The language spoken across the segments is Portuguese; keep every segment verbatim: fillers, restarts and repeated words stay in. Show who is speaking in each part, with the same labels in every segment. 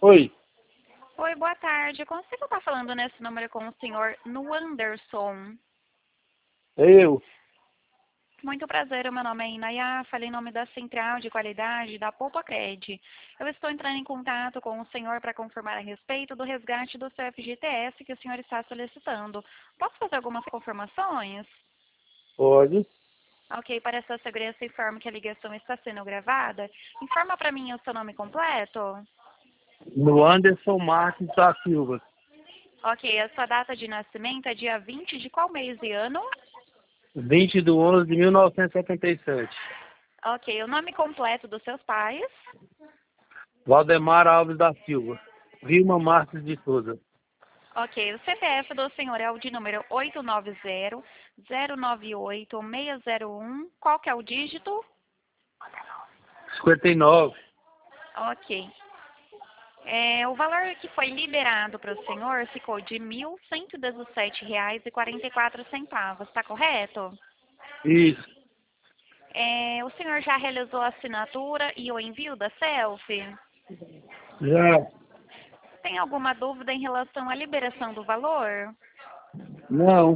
Speaker 1: Oi,
Speaker 2: Oi, boa tarde. Consigo estar falando nesse número com o senhor no Anderson?
Speaker 1: é eu.
Speaker 2: Muito prazer, o meu nome é Inaya, falei em nome da Central de Qualidade da Popocred. Eu estou entrando em contato com o senhor para confirmar a respeito do resgate do seu F G T S que o senhor está solicitando. Posso fazer algumas confirmações?
Speaker 1: Pode.
Speaker 2: Ok, para essa segurança, informo que a ligação está sendo gravada. Informa para mim o seu nome completo.
Speaker 1: No Anderson Marques da Silva.
Speaker 2: Ok, a sua data de nascimento é dia vinte de qual mês e ano?
Speaker 1: vinte de onze de mil novecentos e setenta e sete.
Speaker 2: Ok, o nome completo dos seus pais?
Speaker 1: Valdemar Alves da Silva. Vilma Marques de Souza.
Speaker 2: Ok, o C P F do senhor é o de número oito nove zero, zero nove oito, seis zero um. Qual que é o dígito?
Speaker 1: cinquenta e nove.
Speaker 2: Ok. É, o valor que foi liberado para o senhor ficou de mil cento e dezessete reais e quarenta e quatro centavos, está correto?
Speaker 1: Isso.
Speaker 2: É, o senhor já realizou a assinatura e o envio da selfie?
Speaker 1: Já.
Speaker 2: Tem alguma dúvida em relação à liberação do valor?
Speaker 1: Não.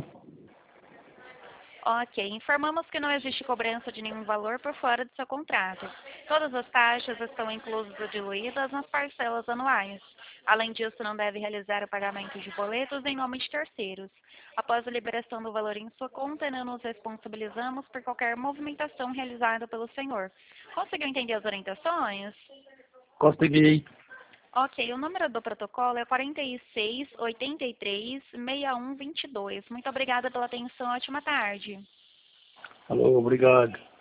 Speaker 2: Ok, informamos que não existe cobrança de nenhum valor por fora do seu contrato. Todas as taxas estão inclusas ou diluídas nas parcelas anuais. Além disso, não deve realizar o pagamento de boletos em nome de terceiros. Após a liberação do valor em sua conta, não nos responsabilizamos por qualquer movimentação realizada pelo senhor. Conseguiu entender as orientações?
Speaker 1: Consegui.
Speaker 2: Ok, o número do protocolo é quarenta e seis, oitenta e três, sessenta e um, vinte e dois. Muito obrigada pela atenção, ótima tarde.
Speaker 1: Alô, obrigado.